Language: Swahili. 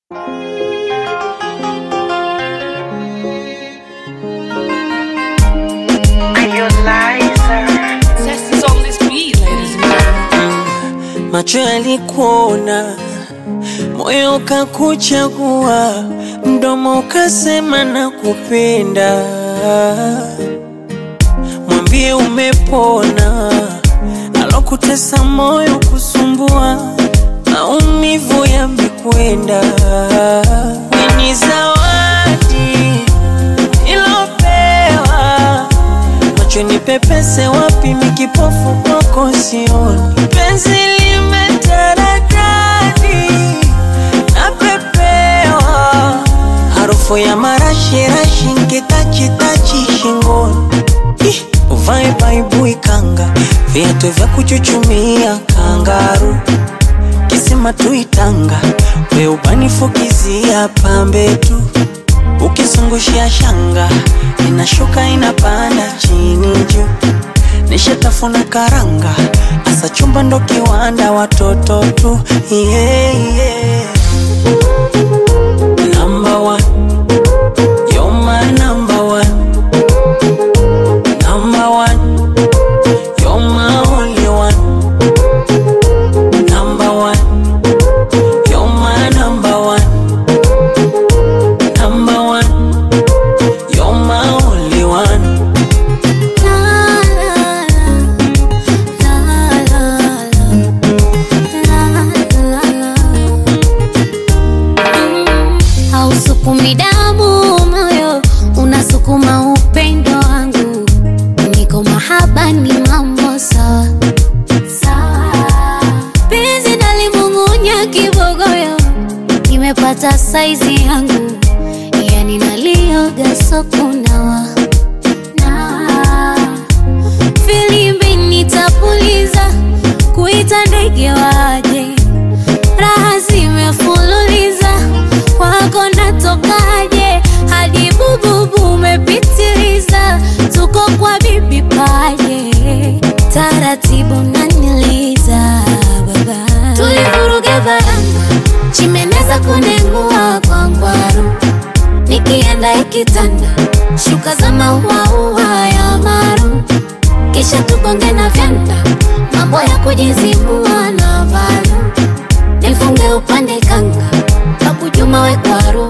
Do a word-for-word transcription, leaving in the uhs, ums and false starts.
Macho yalikuona, moyo ukakuchagua, mdomo ukasema nakupenda. Mwambie umepona, alokutesa moyo kusumbua, maumivu yamekwenda. Ni zawadi ilopewa, macho nipepese wapi mikipofu kwako sioni. Penzi limetaradadi napepewa, harufu ya marashi rashi nkitachi tachi shingoni. Ih, uvae baibui kanga, viatu vya kuchuchumia kangaru, kisima tuitanga, we ubanifukizia pambe tu. Ukizungushia shanga, inashuka inapanda chini juu. Nishatafuna karanga, asa chumba ndo kiwanda watoto tu. Yeah, yeah. Number one, you're my number one. Number one, you're my only one. Number one, you're my number one. Number one, you're my only one. Hausukumi damu moyo, unasukuma upendo wangu. Niko mahaba ni mambo sawa sawa. Penzi nalimung'unya kibogoyo, nimepata saizi yangu. Yani nalioga sokunawa na filimbi nitapuliza, kuita ndege waje. Raha zimefululiza, kwako natokaje? Hadi bububu umepitiliza, tuko kwa bibi paje. Taratibu naniliza baba, tulivuruge baranga, chimeneza kunengua kwa ngwaru. Nikienda ikitanda, shuka za maua ua ya maru. Kisha tukonge na vyanda, mambo ya kujizibua na valu. Nifunge upande kanga, Babu Juma we kwaru.